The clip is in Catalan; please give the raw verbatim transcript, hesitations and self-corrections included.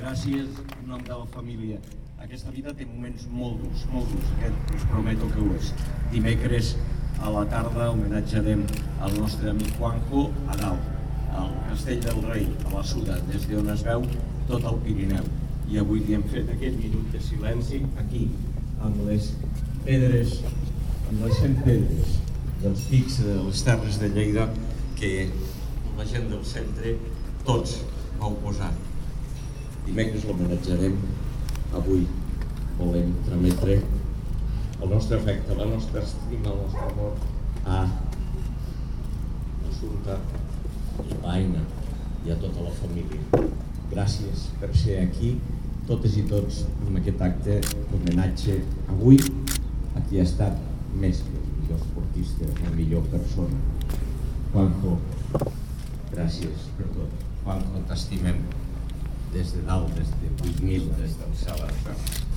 gràcies en nom de la família. Aquesta vida té moments molt durs, molt durs, aquest us prometo que ho és. Dimecres a la tarda homenatjarem al nostre amic Juanjo a dalt, al Castell del Rei, a la Suda, des d'on es veu tot el Pirineu. I avui li hem fet aquest minut de silenci aquí, amb les pedres, amb les cent pedres dels pics de les Terres de Lleida que la gent del centre tots vau posar. Dimecres l'homenatjarem, avui volem trametre el nostre afecte, la nostra estima, el nostre amor a l'Assumpta i l'Aina i a tota la família. Gràcies per ser aquí, totes i tots, en aquest acte d'homenatge avui a qui ha estat més que el millor esportista, la millor persona. Juanjo, gràcies per tot. Juanjo, t'estimem des de dalt, des de vuit mil, des del cel a la terra.